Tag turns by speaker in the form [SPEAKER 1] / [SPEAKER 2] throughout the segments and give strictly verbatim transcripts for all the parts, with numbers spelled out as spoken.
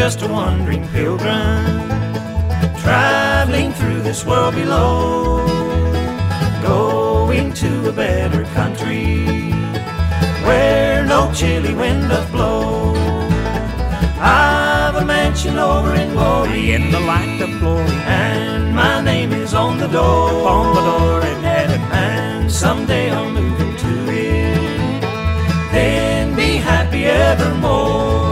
[SPEAKER 1] just a wandering pilgrim, traveling through this world below, going to a better country where no chilly wind doth blow. I've a mansion over in glory,
[SPEAKER 2] in the light of glory,
[SPEAKER 1] and my name is on the door,
[SPEAKER 2] upon the door in heaven.
[SPEAKER 1] And someday I'll move into it, then be happy evermore.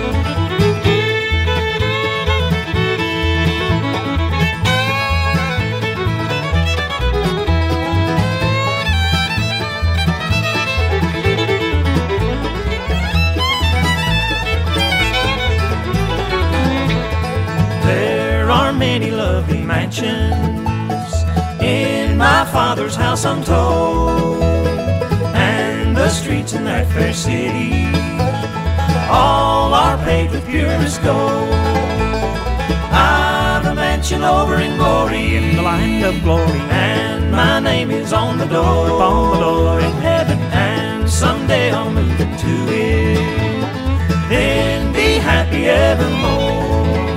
[SPEAKER 1] Many lovely mansions in my Father's house, I'm told, and the streets in that fair city all are paved with purest gold. I've a mansion over in glory,
[SPEAKER 2] in the light of glory,
[SPEAKER 1] and my name is on the door,
[SPEAKER 2] upon the door in heaven.
[SPEAKER 1] And someday I'll move into it, then be happy evermore.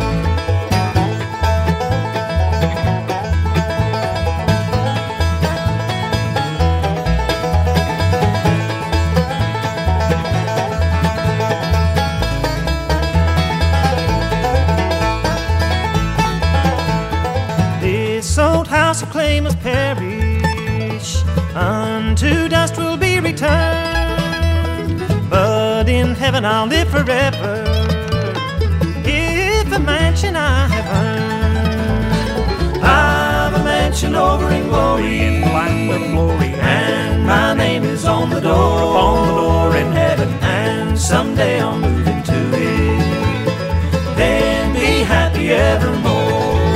[SPEAKER 1] This old house of clay must perish, unto dust will be returned, but in heaven I'll live forever, if a mansion I have earned. I've a mansion over in glory,
[SPEAKER 2] in the light of glory,
[SPEAKER 1] and my name is on the door,
[SPEAKER 2] upon the door in heaven.
[SPEAKER 1] And someday I'll move into it, then be happy evermore.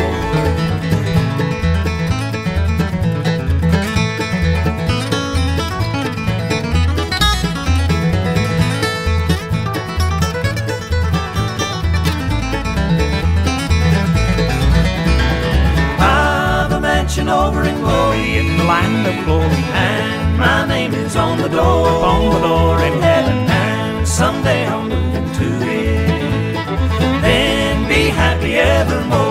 [SPEAKER 1] Over in glory,
[SPEAKER 2] in the land of glory,
[SPEAKER 1] and my name is on the door,
[SPEAKER 2] upon the door in heaven.
[SPEAKER 1] And someday I'll move into it, then be happy evermore.